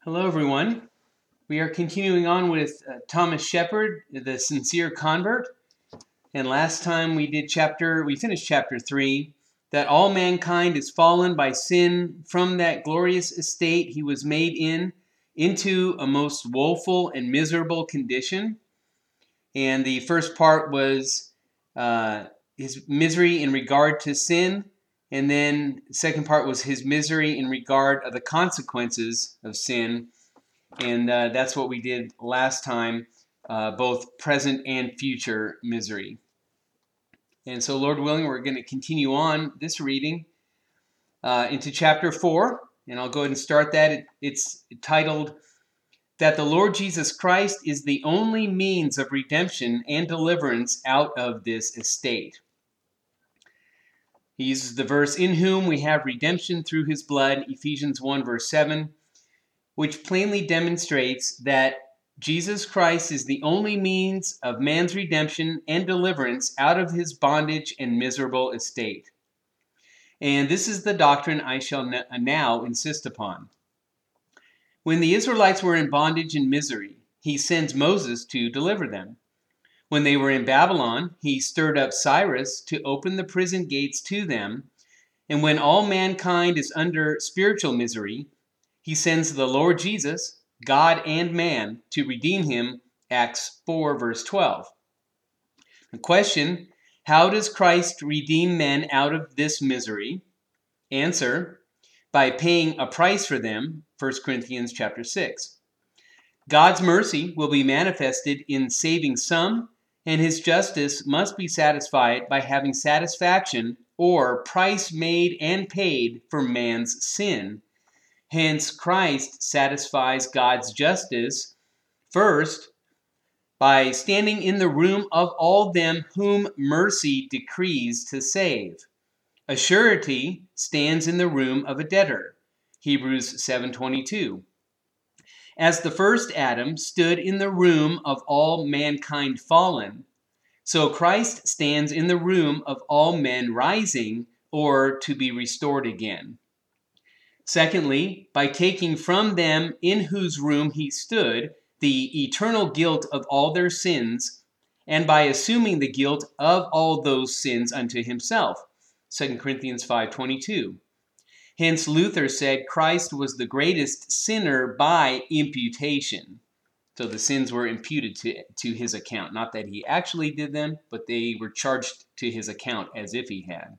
Hello, everyone. We are continuing on with Thomas Shepard, the sincere convert. And last time we finished chapter 3, that all mankind is fallen by sin from that glorious estate he was made into a most woeful and miserable condition. And the first part was his misery in regard to sin. And then the second part was his misery in regard of the consequences of sin. And that's what we did last time, both present and future misery. And so, Lord willing, we're going to continue on this reading into chapter 4. And I'll go ahead and start that. It's titled, That the Lord Jesus Christ is the only means of redemption and deliverance out of this estate. He uses the verse, in whom we have redemption through his blood, Ephesians 1, verse 7, which plainly demonstrates that Jesus Christ is the only means of man's redemption and deliverance out of his bondage and miserable estate. And this is the doctrine I shall now insist upon. When the Israelites were in bondage and misery, he sends Moses to deliver them. When they were in Babylon, he stirred up Cyrus to open the prison gates to them. And when all mankind is under spiritual misery, he sends the Lord Jesus, God and man, to redeem him, Acts 4, verse 12. The question, how does Christ redeem men out of this misery? Answer, by paying a price for them, 1 Corinthians chapter 6. God's mercy will be manifested in saving some, and his justice must be satisfied by having satisfaction or price made and paid for man's sin. Hence, Christ satisfies God's justice first by standing in the room of all them whom mercy decrees to save. A surety stands in the room of a debtor, Hebrews 7:22. As the first Adam stood in the room of all mankind fallen, so Christ stands in the room of all men rising or to be restored again. Secondly, by taking from them in whose room he stood the eternal guilt of all their sins, and by assuming the guilt of all those sins unto himself, 2 Corinthians 5:22. Hence Luther said Christ was the greatest sinner by imputation. So the sins were imputed to his account. Not that he actually did them, but they were charged to his account as if he had.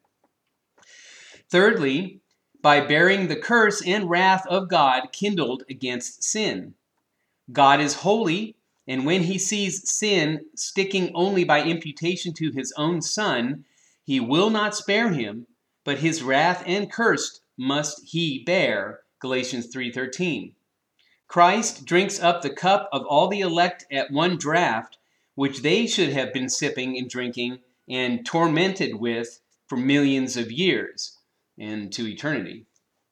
Thirdly, by bearing the curse and wrath of God kindled against sin. God is holy, and when he sees sin sticking only by imputation to his own Son, he will not spare him, but his wrath and curse must he bear, Galatians 3:13. Christ drinks up the cup of all the elect at one draught, which they should have been sipping and drinking and tormented with for millions of years and to eternity.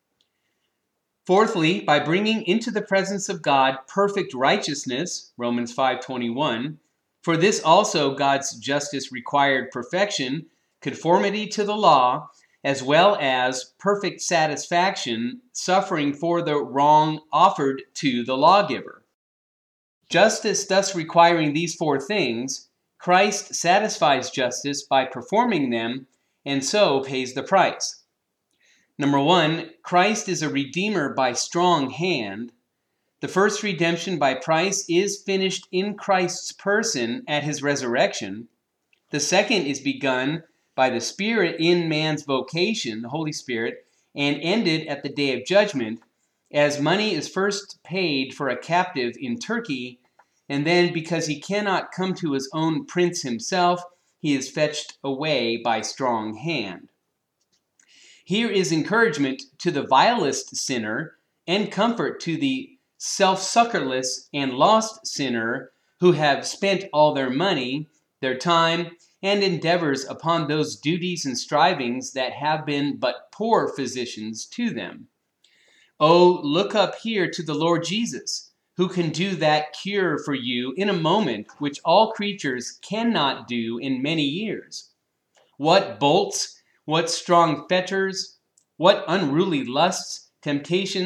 Fourthly, by bringing into the presence of God perfect righteousness, Romans 5:21, for this also God's justice required perfection, conformity to the law, as well as perfect satisfaction, suffering for the wrong offered to the lawgiver. Justice thus requiring these four things, Christ satisfies justice by performing them, and so pays the price. Number 1, Christ is a redeemer by strong hand. The first redemption by price is finished in Christ's person at his resurrection. The second is begun by the Spirit in man's vocation, the Holy Spirit, and ended at the day of judgment, as money is first paid for a captive in Turkey, and then because he cannot come to his own prince himself, he is fetched away by strong hand. Here is encouragement to the vilest sinner and comfort to the self-succorless and lost sinner who have spent all their money, their time, and endeavors upon those duties and strivings that have been but poor physicians to them. Oh, look up here to the Lord Jesus, who can do that cure for you in a moment which all creatures cannot do in many years. What bolts, what strong fetters, what unruly lusts, temptations,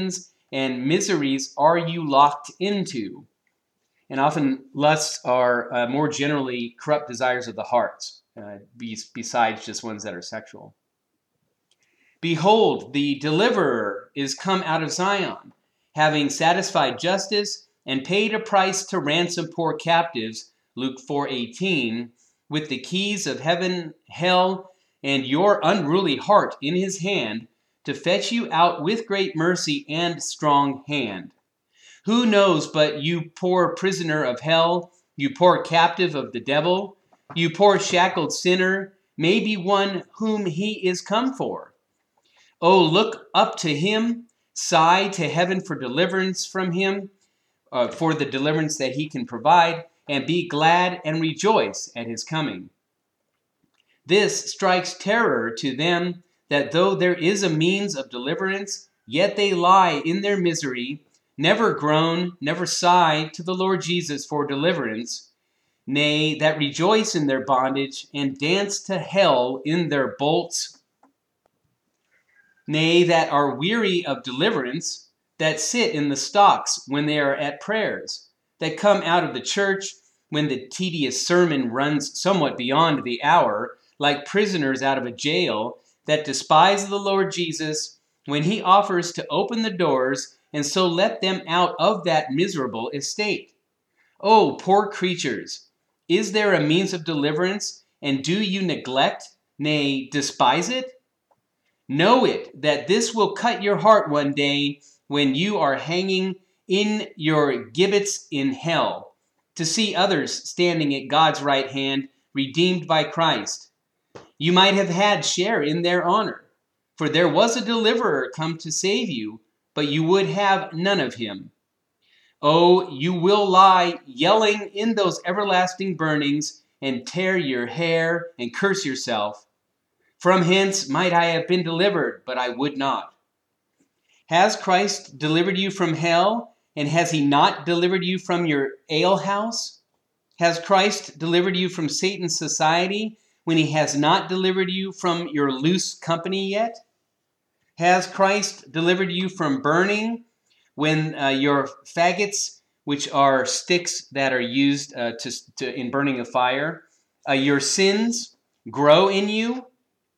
and miseries are you locked into? And often lusts are more generally corrupt desires of the heart, besides just ones that are sexual. Behold, the deliverer is come out of Zion, having satisfied justice and paid a price to ransom poor captives, Luke 4:18, with the keys of heaven, hell, and your unruly heart in his hand, to fetch you out with great mercy and strong hand. Who knows but you poor prisoner of hell, you poor captive of the devil, you poor shackled sinner, may be one whom he is come for? Oh, look up to him, sigh to heaven for deliverance from him, for the deliverance that he can provide, and be glad and rejoice at his coming. This strikes terror to them that though there is a means of deliverance, yet they lie in their misery, never groan, never sigh to the Lord Jesus for deliverance, nay, that rejoice in their bondage and dance to hell in their bolts, nay, that are weary of deliverance, that sit in the stocks when they are at prayers, that come out of the church when the tedious sermon runs somewhat beyond the hour, like prisoners out of a jail, that despise the Lord Jesus when he offers to open the doors and so let them out of that miserable estate. Oh, poor creatures, is there a means of deliverance, and do you neglect, nay, despise it? Know it, that this will cut your heart one day when you are hanging in your gibbets in hell, to see others standing at God's right hand, redeemed by Christ. You might have had share in their honor, for there was a deliverer come to save you, but you would have none of him. Oh, you will lie yelling in those everlasting burnings, and tear your hair and curse yourself. From hence might I have been delivered, but I would not. Has Christ delivered you from hell, and has he not delivered you from your alehouse? Has Christ delivered you from Satan's society, when he has not delivered you from your loose company yet? Has Christ delivered you from burning, when your faggots, which are sticks that are used in burning a fire, your sins grow in you?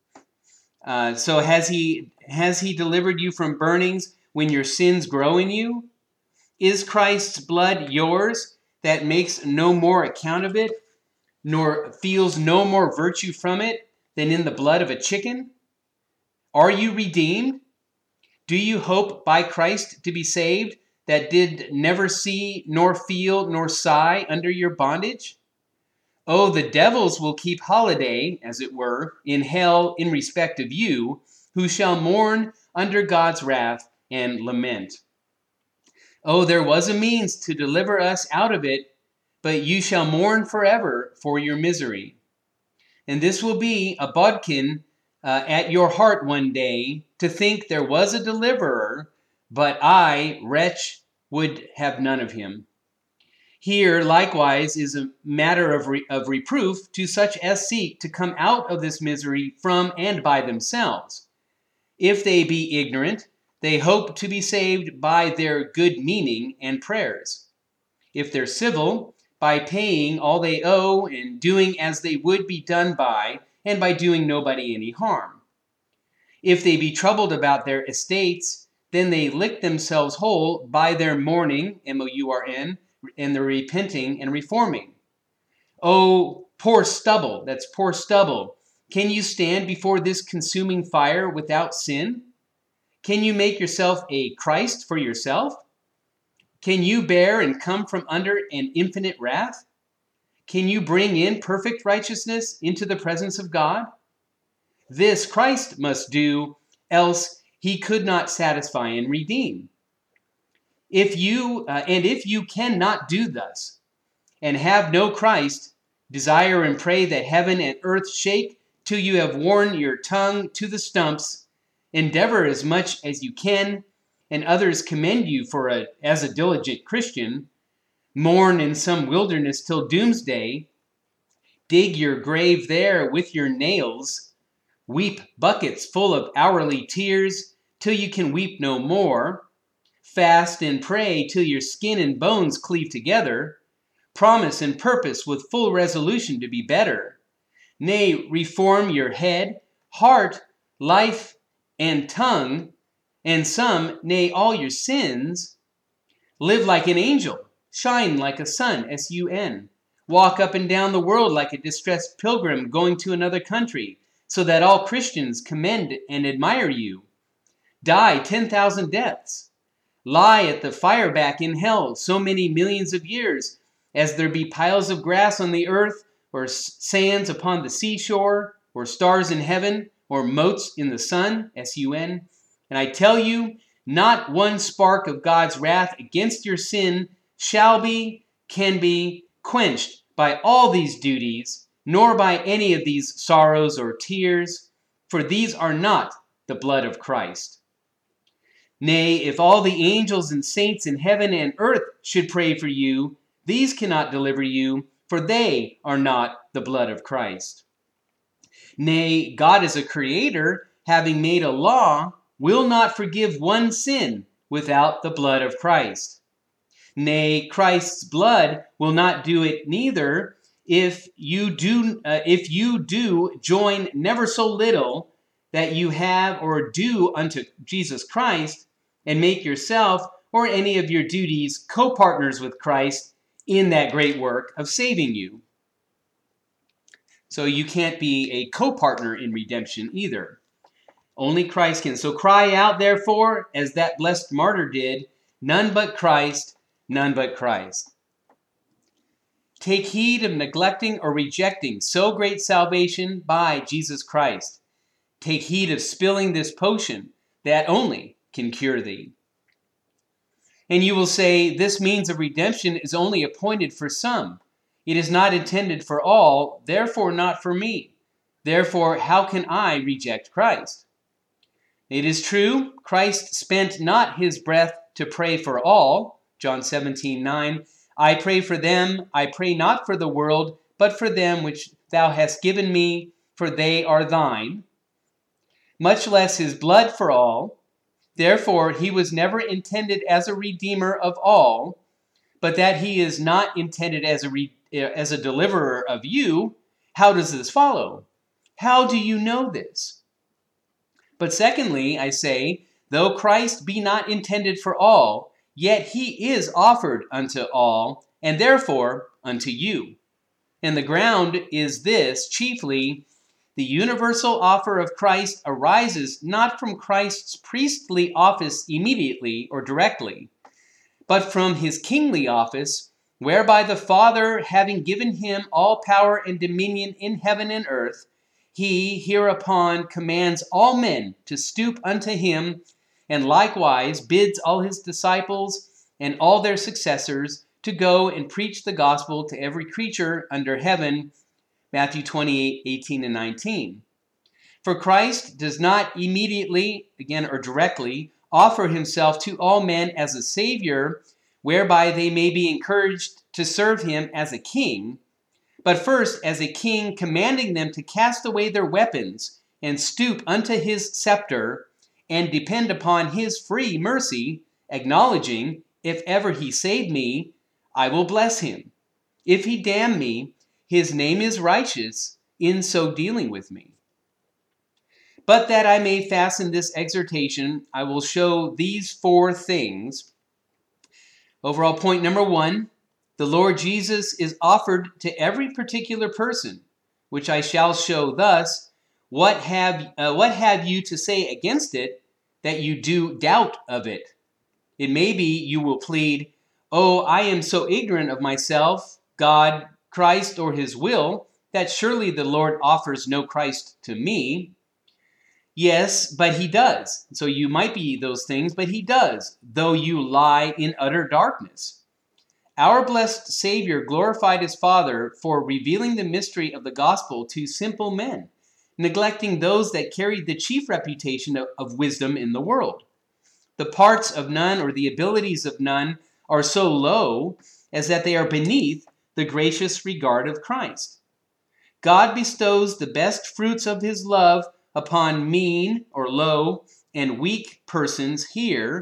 So has he delivered you from burnings when your sins grow in you? Is Christ's blood yours, that makes no more account of it, nor feels no more virtue from it than in the blood of a chicken? Are you redeemed? Do you hope by Christ to be saved, that did never see, nor feel, nor sigh under your bondage? Oh, the devils will keep holiday, as it were, in hell in respect of you, who shall mourn under God's wrath and lament. Oh, there was a means to deliver us out of it, but you shall mourn forever for your misery. And this will be a bodkin at your heart one day, to think there was a deliverer, but I, wretch, would have none of him. Here, likewise, is a matter of reproof to such as seek to come out of this misery from and by themselves. If they be ignorant, they hope to be saved by their good meaning and prayers. If they're civil, by paying all they owe and doing as they would be done by, and by doing nobody any harm. If they be troubled about their estates, then they lick themselves whole by their mourning, M-O-U-R-N, and their repenting and reforming. Oh, poor stubble, that's poor stubble. Can you stand before this consuming fire without sin? Can you make yourself a Christ for yourself? Can you bear and come from under an infinite wrath? Can you bring in perfect righteousness into the presence of God? This Christ must do, else he could not satisfy and redeem. If you cannot do thus, and have no Christ, desire and pray that heaven and earth shake till you have worn your tongue to the stumps. Endeavor as much as you can, and others commend you as a diligent Christian. Mourn in some wilderness till doomsday. Dig your grave there with your nails. Weep buckets full of hourly tears till you can weep no more. Fast and pray till your skin and bones cleave together. Promise and purpose with full resolution to be better. Nay, reform your head, heart, life, and tongue, and some, nay, all your sins. Live like an angel, shine like a sun, S-U-N. Walk up and down the world like a distressed pilgrim going to another country, so that all Christians commend and admire you. Die 10,000 deaths. Lie at the fire back in hell so many millions of years, as there be piles of grass on the earth, or sands upon the seashore, or stars in heaven, or motes in the sun, S-U-N. And I tell you, not one spark of God's wrath against your sin can be quenched by all these duties, nor by any of these sorrows or tears, for these are not the blood of Christ. Nay, if all the angels and saints in heaven and earth should pray for you, these cannot deliver you, for they are not the blood of Christ. Nay, God as a creator, having made a law, will not forgive one sin without the blood of Christ. Nay, Christ's blood will not do it neither, if you do join never so little that you have or do unto Jesus Christ, and make yourself or any of your duties co-partners with Christ in that great work of saving you. So you can't be a co-partner in redemption either. Only Christ can. So cry out, therefore, as that blessed martyr did, none but Christ, none but Christ. Take heed of neglecting or rejecting so great salvation by Jesus Christ. Take heed of spilling this potion that only can cure thee. And you will say, this means of redemption is only appointed for some. It is not intended for all, therefore not for me. Therefore, how can I reject Christ? It is true, Christ spent not his breath to pray for all. John 17:9. I pray for them, I pray not for the world, but for them which thou hast given me, for they are thine. Much less his blood for all. Therefore, he was never intended as a redeemer of all, but that he is not intended as a deliverer of you. How does this follow? How do you know this? But secondly, I say, though Christ be not intended for all, yet he is offered unto all, and therefore unto you. And the ground is this, chiefly, the universal offer of Christ arises not from Christ's priestly office immediately or directly, but from his kingly office, whereby the Father, having given him all power and dominion in heaven and earth, he hereupon commands all men to stoop unto him, and likewise bids all his disciples and all their successors to go and preach the gospel to every creature under heaven, Matthew 28:18 and 19. For Christ does not immediately, again, or directly, offer himself to all men as a Savior, whereby they may be encouraged to serve him as a king, but first as a king commanding them to cast away their weapons and stoop unto his scepter and depend upon his free mercy, acknowledging, if ever he save me, I will bless him. If he damn me, his name is righteous in so dealing with me. But that I may fasten this exhortation, I will show these four things. Overall point number 1, the Lord Jesus is offered to every particular person, which I shall show thus. What have you to say against it, that you do doubt of it? It may be you will plead, oh, I am so ignorant of myself, God, Christ, or his will, that surely the Lord offers no Christ to me. Yes, but he does. So you might be those things, but he does, though you lie in utter darkness. Our blessed Savior glorified his Father for revealing the mystery of the gospel to simple men, neglecting those that carried the chief reputation of wisdom in the world. The parts of none or the abilities of none are so low as that they are beneath the gracious regard of Christ. God bestows the best fruits of his love upon mean or low and weak persons here,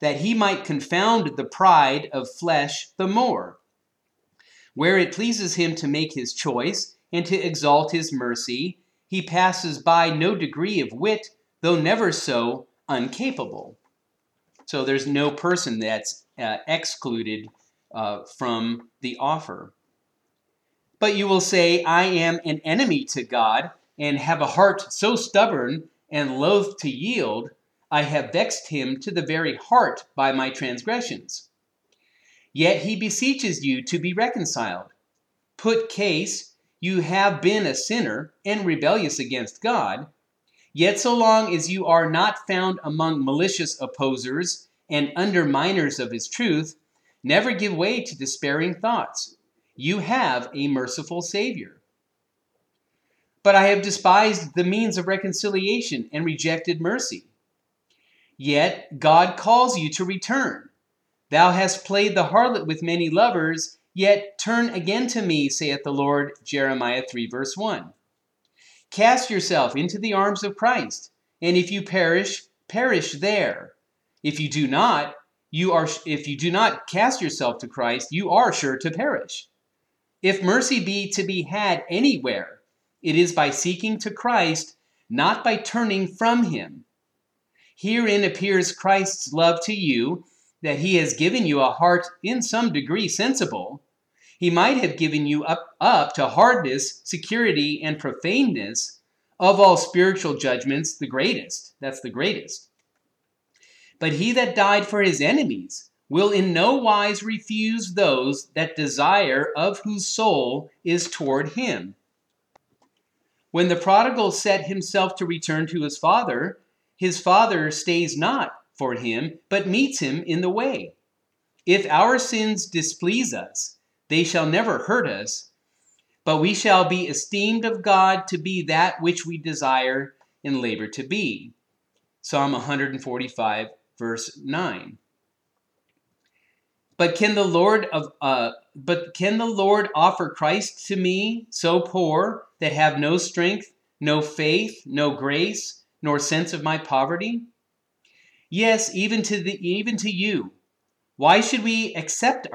that he might confound the pride of flesh the more. Where it pleases him to make his choice and to exalt his mercy, he passes by no degree of wit, though never so uncapable. So there's no person that's excluded from the offer. But you will say, I am an enemy to God, and have a heart so stubborn and loath to yield, I have vexed him to the very heart by my transgressions. Yet he beseeches you to be reconciled. Put case, you have been a sinner and rebellious against God, yet so long as you are not found among malicious opposers and underminers of his truth, never give way to despairing thoughts. You have a merciful Savior. But I have despised the means of reconciliation and rejected mercy. Yet God calls you to return. Thou hast played the harlot with many lovers, yet turn again to me, saith the Lord, Jeremiah 3, verse 1. Cast yourself into the arms of Christ, and if you perish, perish there. If you do not cast yourself to Christ, you are sure to perish. If mercy be to be had anywhere, it is by seeking to Christ, not by turning from him. Herein appears Christ's love to you, that he has given you a heart in some degree sensible. He might have given you up to hardness, security, and profaneness, of all spiritual judgments, the greatest. That's the greatest. But he that died for his enemies will in no wise refuse those that desire of whose soul is toward him. When the prodigal set himself to return to his father stays not for him, but meets him in the way. If our sins displease us, they shall never hurt us, but we shall be esteemed of God to be that which we desire and labor to be. Psalm 145, verse 9. But can the Lord offer Christ to me, so poor, that have no strength, no faith, no grace, nor sense of my poverty? Yes, even to you. Why should we make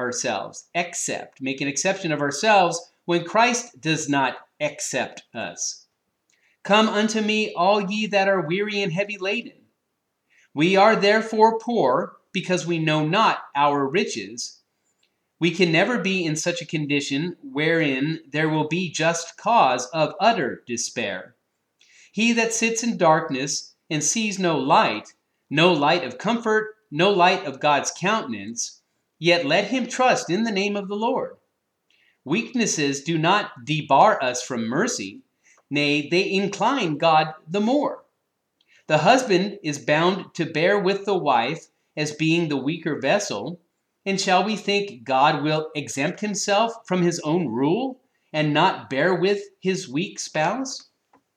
an exception of ourselves when Christ does not accept us? Come unto me, all ye that are weary and heavy laden. We are therefore poor, because we know not our riches. We can never be in such a condition wherein there will be just cause of utter despair. He that sits in darkness and sees no light of comfort, no light of God's countenance, yet let him trust in the name of the Lord. Weaknesses do not debar us from mercy, nay, they incline God the more. The husband is bound to bear with the wife as being the weaker vessel, and shall we think God will exempt himself from his own rule and not bear with his weak spouse?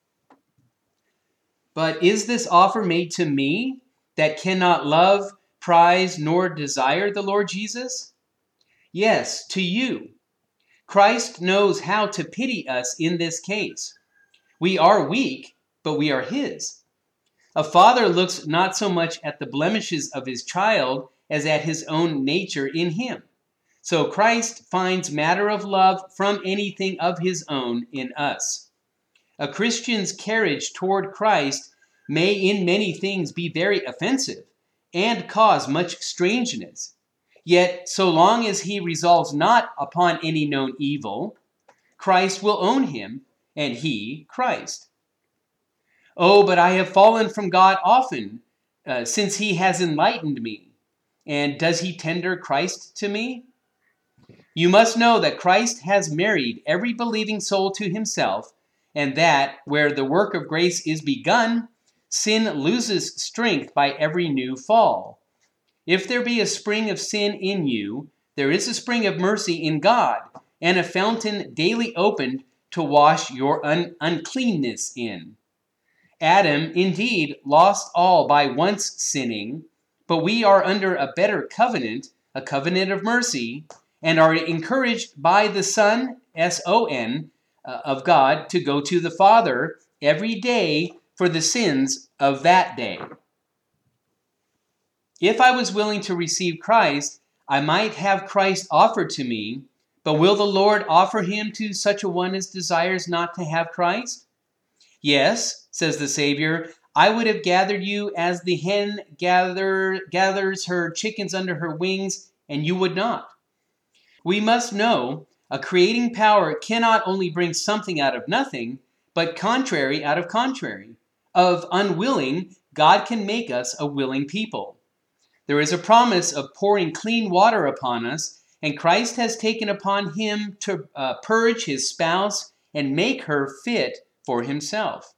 But is this offer made to me that cannot love, prize, nor desire the Lord Jesus? Yes, to you. Christ knows how to pity us in this case. We are weak, but we are his. A father looks not so much at the blemishes of his child as at his own nature in him. So Christ finds matter of love from anything of his own in us. A Christian's carriage toward Christ may in many things be very offensive and cause much strangeness. Yet, so long as he resolves not upon any known evil, Christ will own him, and he Christ. Oh, but I have fallen from God often, since he has enlightened me. And does he tender Christ to me? You must know that Christ has married every believing soul to himself, and that, where the work of grace is begun, sin loses strength by every new fall. If there be a spring of sin in you, there is a spring of mercy in God, and a fountain daily opened to wash your uncleanness in. Adam, indeed, lost all by once sinning, but we are under a better covenant, a covenant of mercy, and are encouraged by the Son, S-O-N, of God, to go to the Father every day for the sins of that day. If I was willing to receive Christ, I might have Christ offered to me, but will the Lord offer him to such a one as desires not to have Christ? Yes, says the Savior, I would have gathered you as the hen gathers her chickens under her wings, and you would not. We must know a creating power cannot only bring something out of nothing, but contrary out of contrary. Of unwilling, God can make us a willing people. There is a promise of pouring clean water upon us, and Christ has taken upon him to purge his spouse and make her fit for himself.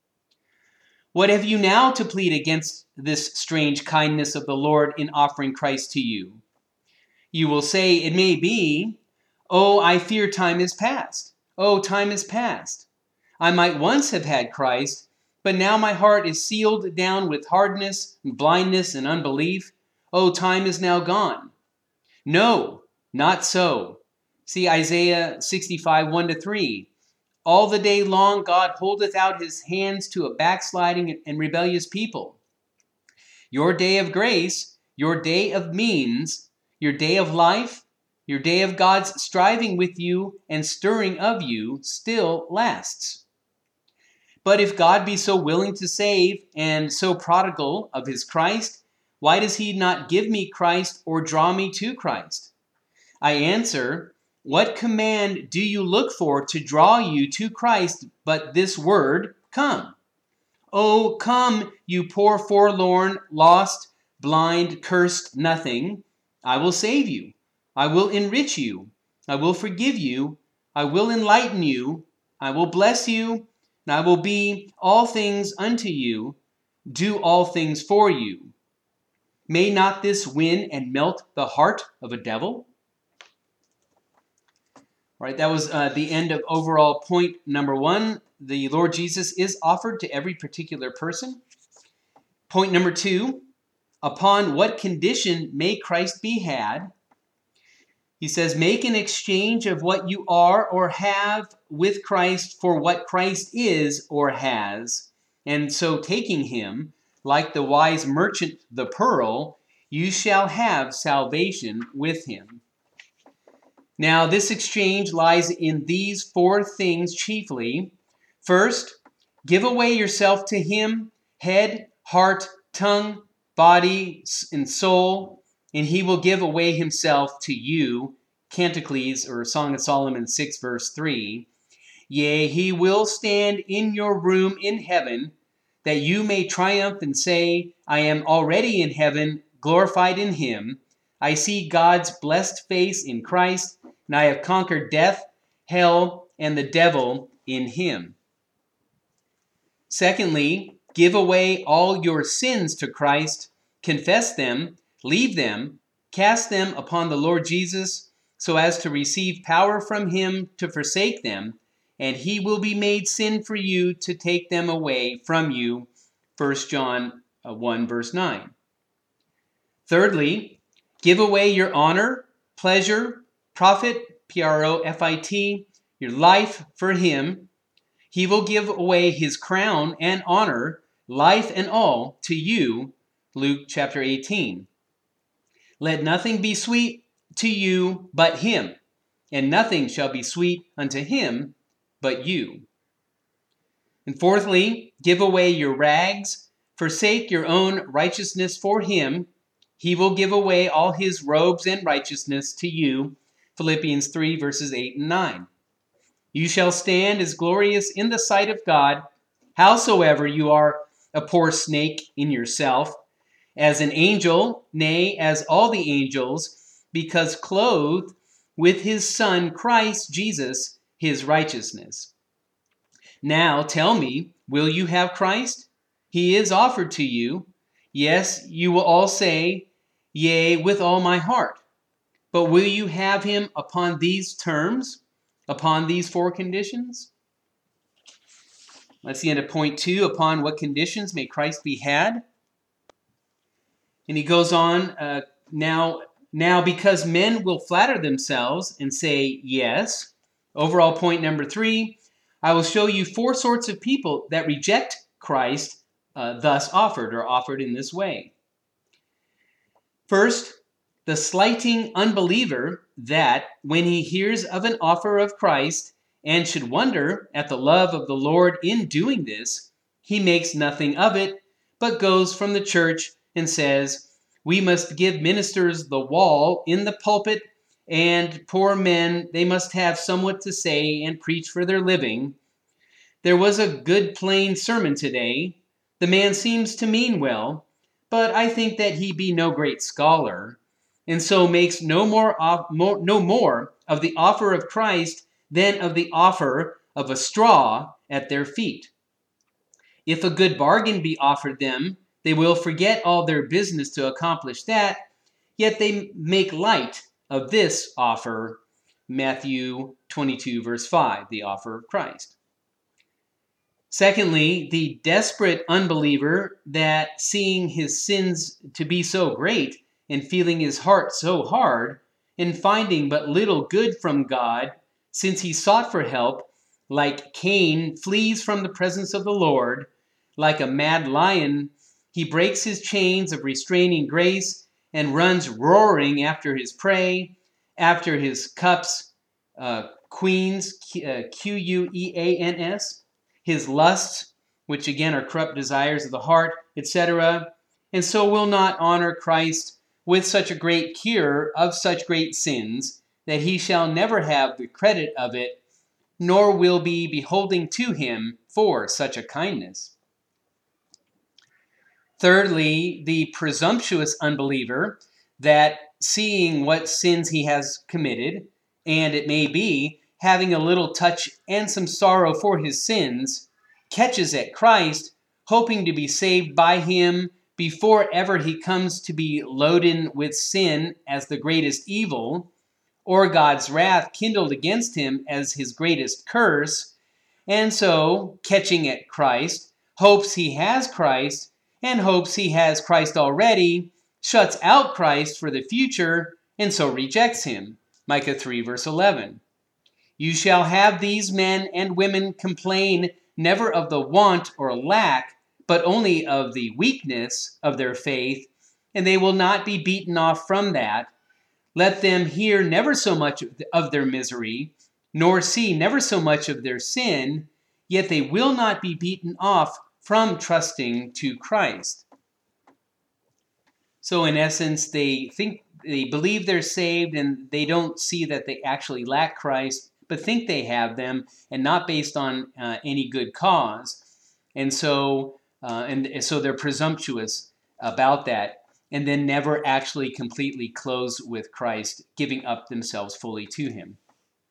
What have you now to plead against this strange kindness of the Lord in offering Christ to you? You will say, it may be, oh, I fear time is past. Oh, time is past. I might once have had Christ, but now my heart is sealed down with hardness, and blindness, and unbelief. Oh, time is now gone. No, not so. See Isaiah 65, 1-3. All the day long God holdeth out his hands to a backsliding and rebellious people. Your day of grace, your day of means, your day of life, your day of God's striving with you and stirring of you still lasts. But if God be so willing to save and so prodigal of his Christ, why does he not give me Christ or draw me to Christ? I answer, what command do you look for to draw you to Christ but this word, come? Oh, come, you poor, forlorn, lost, blind, cursed nothing. I will save you. I will enrich you. I will forgive you. I will enlighten you. I will bless you. And I will be all things unto you, do all things for you. May not this win and melt the heart of a devil? All right, that was the end of overall point number 1. The Lord Jesus is offered to every particular person. Point number 2, upon what condition may Christ be had? He says, make an exchange of what you are or have with Christ for what Christ is or has. And so taking him, like the wise merchant the pearl, you shall have salvation with him. Now, this exchange lies in these 4 things chiefly. First, give away yourself to him, head, heart, tongue, body, and soul, and he will give away himself to you. Canticles, or Song of Solomon 6, verse 3. Yea, he will stand in your room in heaven, that you may triumph and say, I am already in heaven, glorified in him. I see God's blessed face in Christ, and I have conquered death, hell, and the devil in him. Secondly, give away all your sins to Christ, confess them, leave them, cast them upon the Lord Jesus, so as to receive power from him to forsake them, and he will be made sin for you to take them away from you. 1 John 1, verse 9. Thirdly, give away your honor, pleasure, profit, P-R-O-F-I-T, your life for him. He will give away his crown and honor, life and all, to you. Luke chapter 18. Let nothing be sweet to you but him, and nothing shall be sweet unto him but you. And fourthly, give away your rags, forsake your own righteousness for him. He will give away all his robes and righteousness to you. Philippians 3, verses 8 and 9. You shall stand as glorious in the sight of God, howsoever you are a poor snake in yourself, as an angel, nay, as all the angels, because clothed with his Son, Christ Jesus, his righteousness. Now tell me, will you have Christ? He is offered to you. Yes, you will all say, yea, with all my heart. But will you have him upon these terms, upon these 4 conditions? That's the end of point 2. Upon what conditions may Christ be had? And he goes on, now because men will flatter themselves and say yes. Overall point number 3, I will show you 4 sorts of people that reject Christ thus offered, or offered in this way. First, the slighting unbeliever that, when he hears of an offer of Christ and should wonder at the love of the Lord in doing this, he makes nothing of it, but goes from the church and says, "We must give ministers the wall in the pulpit, and poor men, they must have somewhat to say and preach for their living. There was a good plain sermon today. The man seems to mean well, but I think that he be no great scholar," and so makes no more of the offer of Christ than of the offer of a straw at their feet. If a good bargain be offered them, they will forget all their business to accomplish that, yet they make light of this offer. Matthew 22, verse 5, the offer of Christ. Secondly, the desperate unbeliever that, seeing his sins to be so great and feeling his heart so hard, and finding but little good from God, since he sought for help, like Cain flees from the presence of the Lord, like a mad lion, he breaks his chains of restraining grace and runs roaring after his prey, after his cups, queens, Queans, his lusts, which again are corrupt desires of the heart, etc., and so will not honor Christ with such a great cure of such great sins that he shall never have the credit of it, nor will be beholding to him for such a kindness. Thirdly, the presumptuous unbeliever that, seeing what sins he has committed, and it may be having a little touch and some sorrow for his sins, catches at Christ, hoping to be saved by him before ever he comes to be loaded with sin as the greatest evil, or God's wrath kindled against him as his greatest curse, and so, catching at Christ, hopes he has Christ, and hopes he has Christ already, shuts out Christ for the future, and so rejects him. Micah 3, verse 11. You shall have these men and women complain never of the want or lack, but only of the weakness of their faith, and they will not be beaten off from that. Let them hear never so much of their misery, nor see never so much of their sin, yet they will not be beaten off from trusting to Christ. So in essence, they believe they're saved, and they don't see that they actually lack Christ, but think they have them, and not based on any good cause. And so they're presumptuous about that, and then never actually completely close with Christ, giving up themselves fully to him.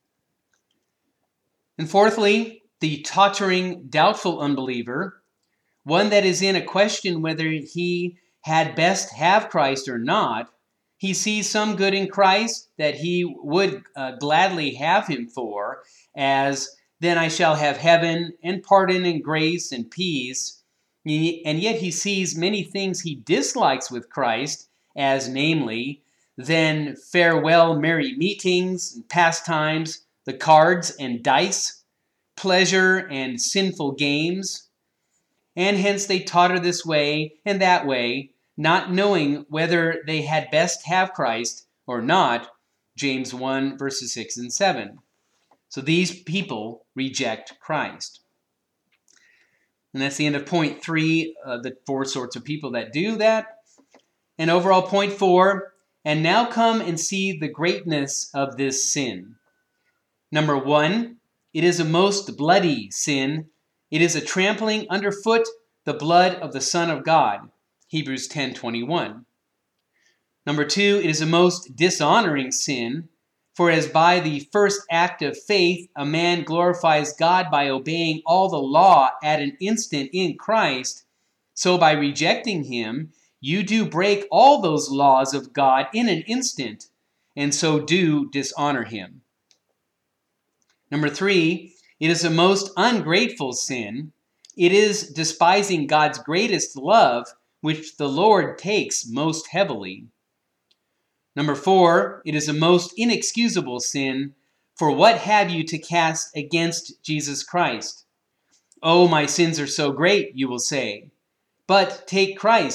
And fourthly, the tottering, doubtful unbeliever, one that is in a question whether he had best have Christ or not. He sees some good in Christ that he would gladly have him for, as then I shall have heaven and pardon and grace and peace. And yet he sees many things he dislikes with Christ, as namely, then farewell merry meetings and pastimes, the cards and dice, pleasure and sinful games. And hence they totter this way and that way, not knowing whether they had best have Christ or not. James 1, verses 6 and 7. So these people reject Christ. And that's the end of point 3, the 4 sorts of people that do that. And overall, point 4, and now come and see the greatness of this sin. Number 1, it is a most bloody sin. It is a trampling underfoot the blood of the Son of God. Hebrews 10:21. Number 2, it is a most dishonoring sin. For as by the first act of faith, a man glorifies God by obeying all the law at an instant in Christ, so by rejecting him, you do break all those laws of God in an instant, and so do dishonor him. Number 3, it is a most ungrateful sin. It is despising God's greatest love, which the Lord takes most heavily. Number 4, it is a most inexcusable sin. For what have you to cast against Jesus Christ? Oh, my sins are so great, you will say. But take Christ.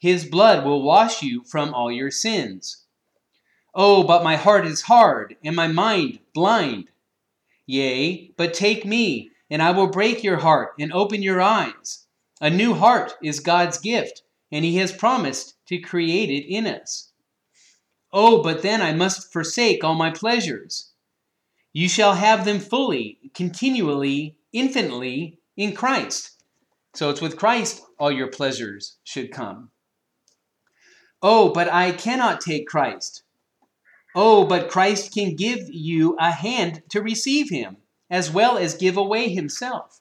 his blood will wash you from all your sins. Oh, but my heart is hard, and my mind blind. Yea, but take me, and I will break your heart and open your eyes. A new heart is God's gift, and he has promised to create it in us. Oh, but then I must forsake all my pleasures. You shall have them fully, continually, infinitely in Christ. So it's with Christ all your pleasures should come. Oh, but I cannot take Christ. Oh, but Christ can give you a hand to receive him, as well as give away himself.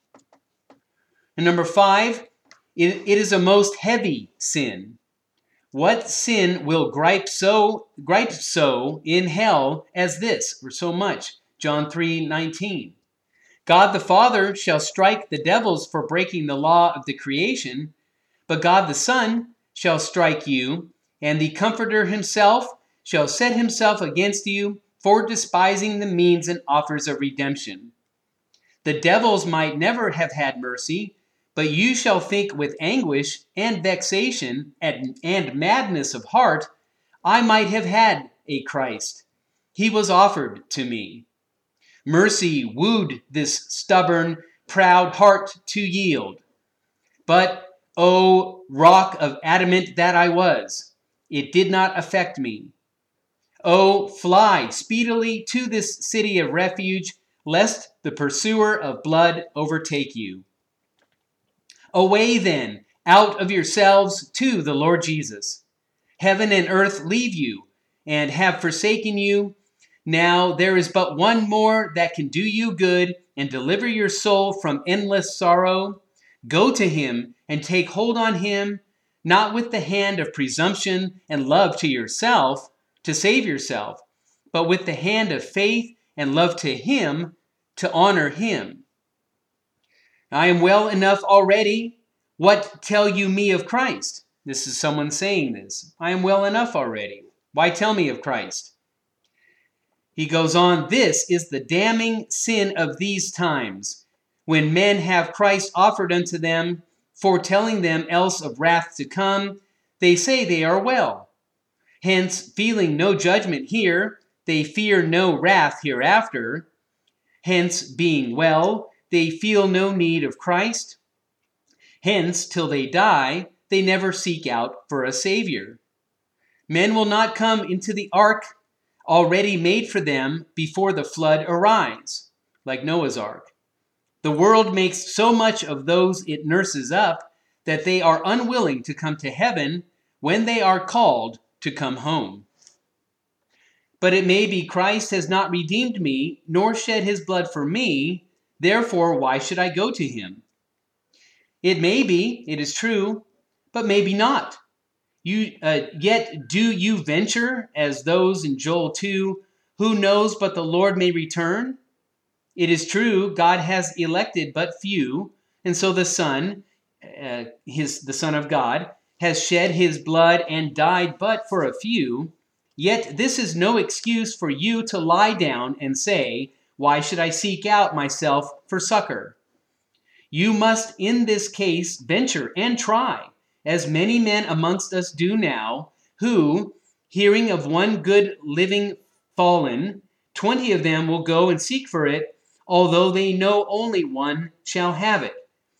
And number 5, it is a most heavy sin. What sin will gripe so in hell as this, or so much? John 3:19. God the Father shall strike the devils for breaking the law of the creation, but God the Son shall strike you, and the Comforter himself shall set himself against you for despising the means and offers of redemption. The devils might never have had mercy, but you shall think with anguish and vexation and madness of heart, I might have had a Christ. He was offered to me. Mercy wooed this stubborn, proud heart to yield. But, O rock of adamant that I was, it did not affect me. Oh, fly speedily to this city of refuge, lest the pursuer of blood overtake you. Away then, out of yourselves to the Lord Jesus. Heaven and earth leave you, and have forsaken you. Now there is but one more that can do you good and deliver your soul from endless sorrow. Go to him and take hold on him, not with the hand of presumption and love to yourself, to save yourself, but with the hand of faith and love to him, to honor him. I am well enough already. What tell you me of Christ? This is someone saying this. I am well enough already. Why tell me of Christ? He goes on, this is the damning sin of these times, when men have Christ offered unto them, foretelling them else of wrath to come, they say they are well. Hence, feeling no judgment here, they fear no wrath hereafter. Hence, being well, they feel no need of Christ. Hence, till they die, they never seek out for a Savior. Men will not come into the ark already made for them before the flood arise, like Noah's ark. The world makes so much of those it nurses up that they are unwilling to come to heaven when they are called to come home. But it may be Christ has not redeemed me, nor shed his blood for me, therefore why should I go to him? It may be, it is true, but maybe not. Yet do you venture, as those in Joel 2, who knows but the Lord may return? It is true, God has elected but few, and so the Son, the Son of God, has shed his blood and died but for a few. Yet this is no excuse for you to lie down and say, why should I seek out myself for succor? You must in this case venture and try, as many men amongst us do now, who, hearing of one good living fallen, 20 of them will go and seek for it, although they know only one shall have it.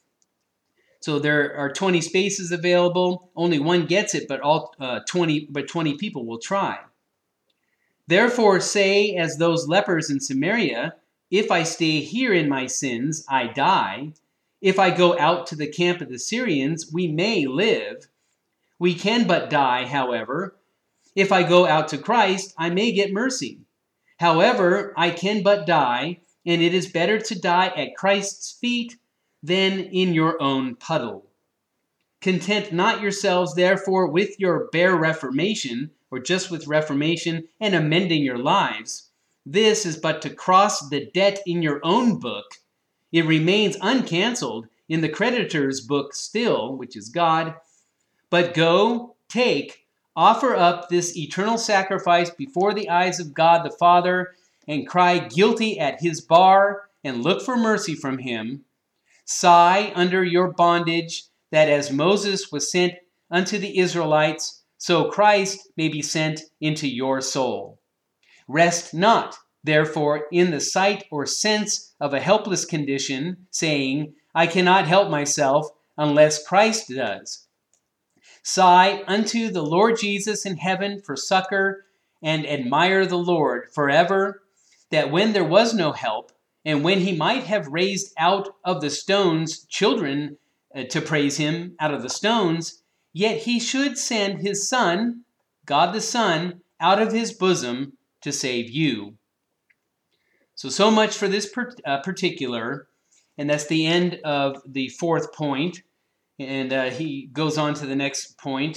So there are 20 spaces available, only one gets it, but 20 people will try. Therefore say as those lepers in Samaria, if I stay here in my sins, I die. If I go out to the camp of the Syrians, we may live. We can but die, however. If I go out to Christ, I may get mercy. However, I can but die, and it is better to die at Christ's feet than in your own puddle. Content not yourselves, therefore, with your bare reformation, or just with reformation and amending your lives. This is but to cross the debt in your own book. It remains uncanceled in the creditor's book still, which is God. But go, take, offer up this eternal sacrifice before the eyes of God the Father, and cry guilty at his bar, and look for mercy from him. Sigh under your bondage, that as Moses was sent unto the Israelites, so Christ may be sent into your soul. Rest not, therefore, in the sight or sense of a helpless condition, saying, I cannot help myself unless Christ does. Sigh unto the Lord Jesus in heaven for succor, and admire the Lord forever, that when there was no help, and when he might have raised out of the stones children to praise him out of the stones, yet he should send his Son, God the Son, out of his bosom to save you. So much for this particular, and that's the end of the fourth point. And he goes on to the next point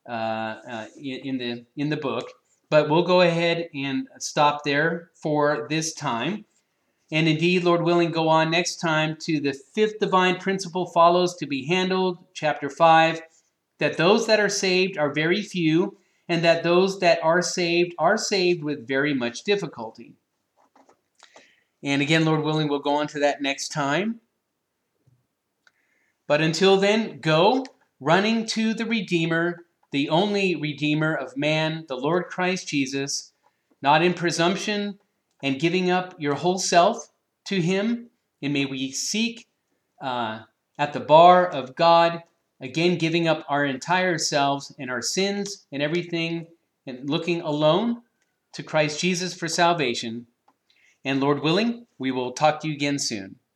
in the book. But we'll go ahead and stop there for this time. And indeed, Lord willing, go on next time to the fifth divine principle follows to be handled, chapter 5, that those that are saved are very few, and that those that are saved with very much difficulty. And again, Lord willing, we'll go on to that next time. But until then, go, running to the Redeemer, the only Redeemer of man, the Lord Christ Jesus, not in presumption, and giving up your whole self to him. And may we seek at the bar of God, again giving up our entire selves and our sins and everything, and looking alone to Christ Jesus for salvation. And Lord willing, we will talk to you again soon.